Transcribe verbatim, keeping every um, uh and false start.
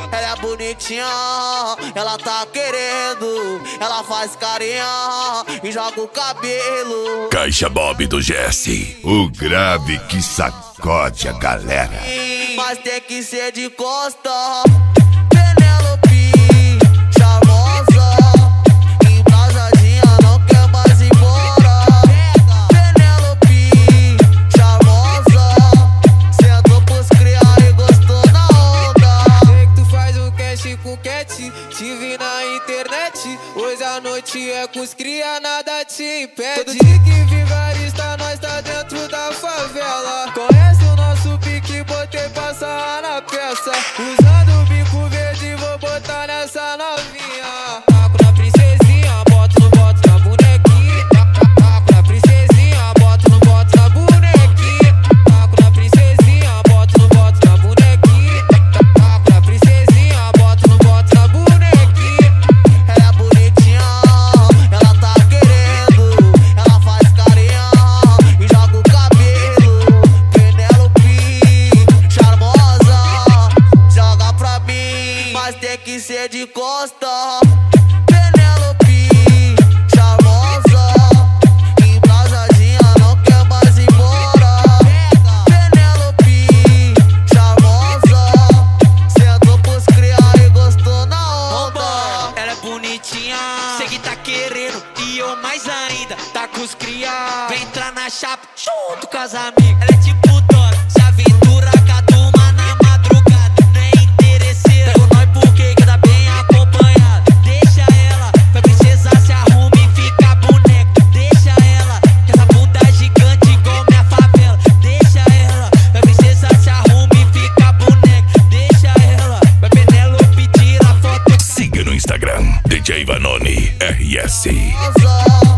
Ela é bonitinha, ela tá querendo. Ela faz carinha e joga o cabelo. Caixa Bob do Jesse, o grave que sacode a galera. Mas tem que ser de costa. Penélope, charmosa, embrasadinha, não quer mais ir embora. Penélope, charmosa, sentou pros cria e gostou na onda. Sei que tu faz um cash com cat, te vi na internet. Hoje a noite é com os cria, nada te impede. Todo dia que vigarista, nós tá dentro da favela. Conhece o nosso pique, botei pra sarrar na peça. Usando o bico verde, vou botar nessa novinha. Taco na princesinha, boto no boto na bonequinha. Taco na princesinha, boto no boto na bonequinha. Taco na princesinha, boto no boto na bonequinha. Taco na princesinha, boto no boto na bonequinha. Ela é bonitinha, ela tá querendo. Ela faz carinha e joga o cabelo. Penélope, charmosa, joga pra mim, mas tem que ser de costa. Penélope, charmosa, embrasadinha, não quer mais ir embora. Penélope, charmosa, sentou pros cria e gostou na onda. Ela é bonitinha, sei que tá querendo, e eu mais ainda, tá com os cria. Vem entrar na chapa, junto com as amigas. Ela é tipo Dora, se aventura com a turma na madrugada. Não é interesseira, com nós porque que tá bem acompanhada. Deixa ela, pra princesa se arruma e fica boneca. Deixa ela, que essa bunda é gigante igual minha favela. Deixa ela, pra princesa se arruma e fica boneca. Deixa ela, pra Penélope tira foto. Siga no Instagram, D J Vanoni R S. Charmosa,